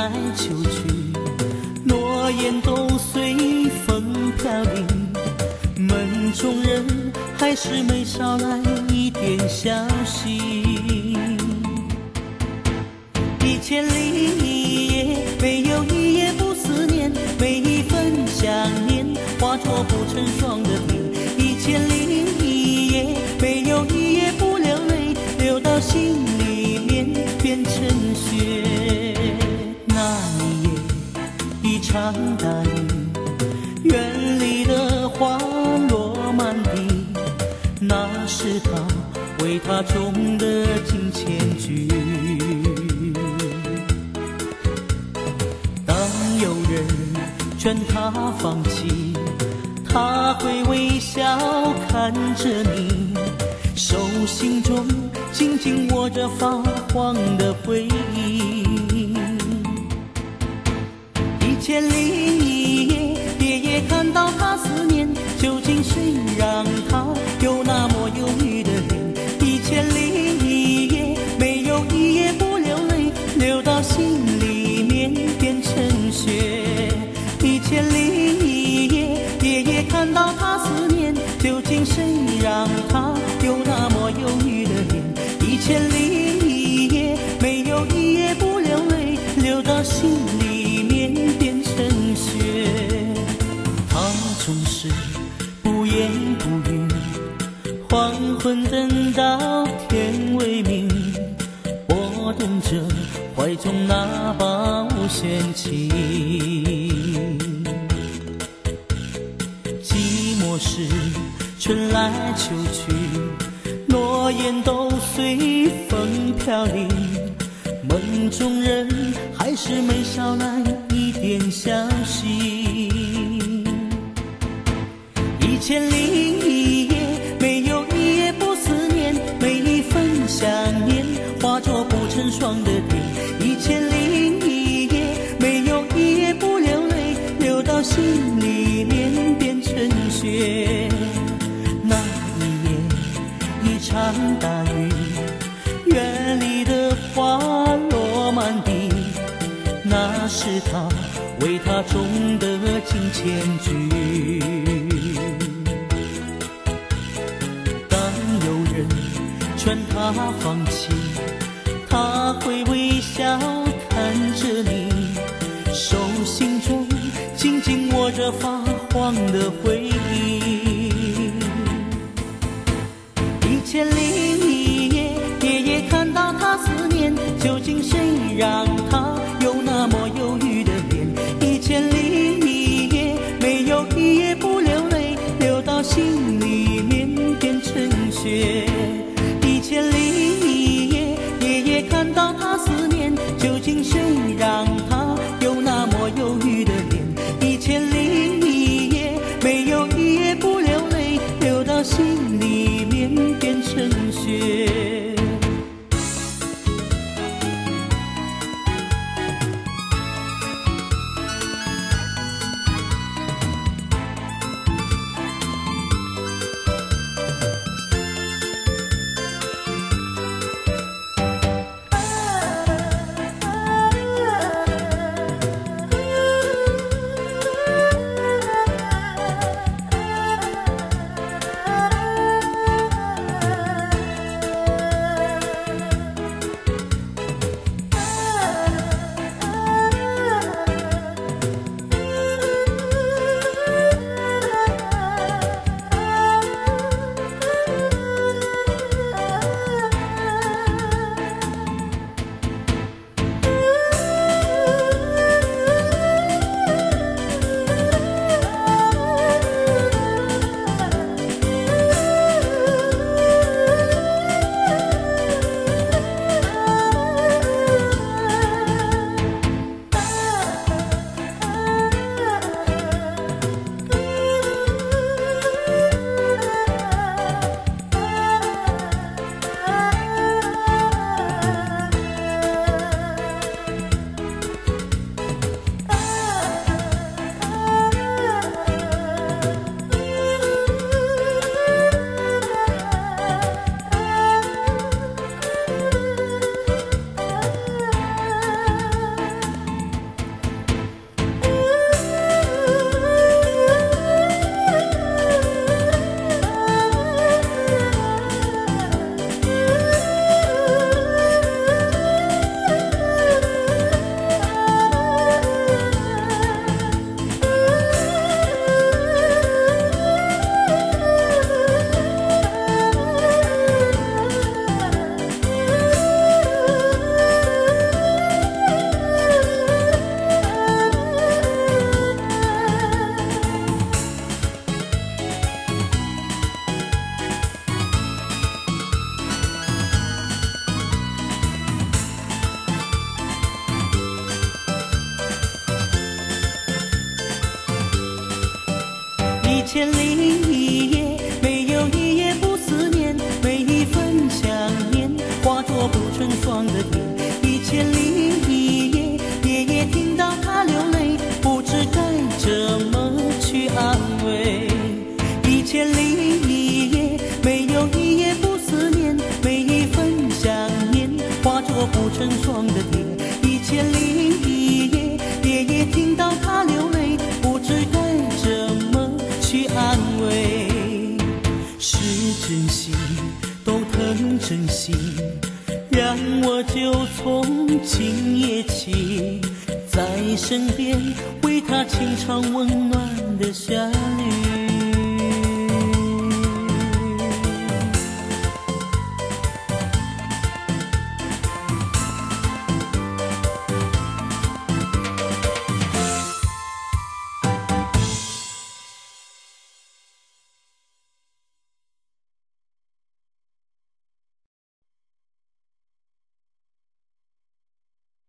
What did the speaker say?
来秋去，诺言都随风飘零，门中人还是没捎来一点消息。1000零一夜，没有一夜不思念，每一份想念化作不成双的天。1000零一夜，没有一夜不流泪，流到心里面变成雪。那一夜，一场大雨，园里的花落满地，那是他为他种的金钱菊。当有人劝他放弃，他会微笑看着你，手心中紧紧握着发黄的回忆。1000零一夜，夜夜看到他思念，究竟谁让他有那么忧郁的脸？1000零一夜，没有一夜不流泪，流到心里面变成雪。1000零一夜，夜夜看到他思念，究竟谁让他有那么忧郁的脸？1000零一夜，没有一夜不流泪，流到心里面变成雪。他总是不言不语，黄昏等到天微明，我等着怀中那把无弦琴。寂寞时春来秋去，诺言都随风飘零，门中人还是没捎来一点消息。1000零一夜，没有一夜不思念，每一份想念化作不成双的天。1000零一夜，没有一夜不流泪，流到心里面变成雪。那一夜，一场大雨，园里的花落满地，那是他为他种的金钱菊。当有人劝他放弃，他会微笑看着你，手心中紧紧握着发黄的回忆。1000零一夜，夜夜看到他思念，究竟谁让他有那么忧郁的脸？1000零一夜，没有一夜不流泪，流到心里面变成雪。1000零一夜，夜夜看到他思念，究竟谁让他有那么忧郁的脸？1000零一夜，没有一夜不流泪，流到心里面变成雪。 1001夜，没有一夜不思念，每一份想念化作不成双的天。1001夜，夜夜听到他流泪，不知该怎么去安慰。1001夜，没有一夜不思念，每一份想念化作不成双的天。1001夜，夜夜听到他流泪，不知该怎么去安慰。是真心都疼真心，让我就从今夜起在身边，为他轻唱温暖的旋律。